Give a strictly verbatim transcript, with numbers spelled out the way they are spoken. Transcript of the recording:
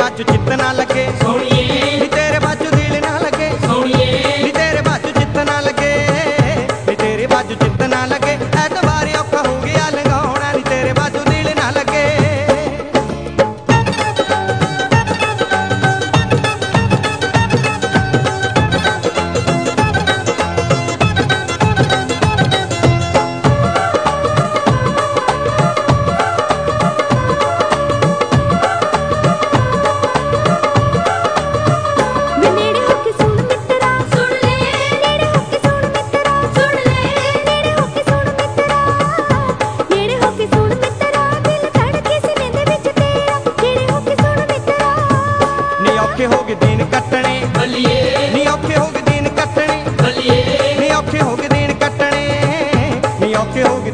बाजू चित्त ना लगे सोहणीए, नी तेरे बाजू दिल ना लगे सोहणीए, नी तेरे बाजू चित्त ना लगे, नी तेरे बाजू चित्त ना लगे। ऐतवार औखा हो गया लंघाउणा, नी तेरे बाजू दिल ना लगे। औखे हो गए दिन कट्टने बल्लिए, नी औखे हो गए दिन कट्टने बल्लिए, नी औखे हो गए दिन कट्टने, नी औखे हो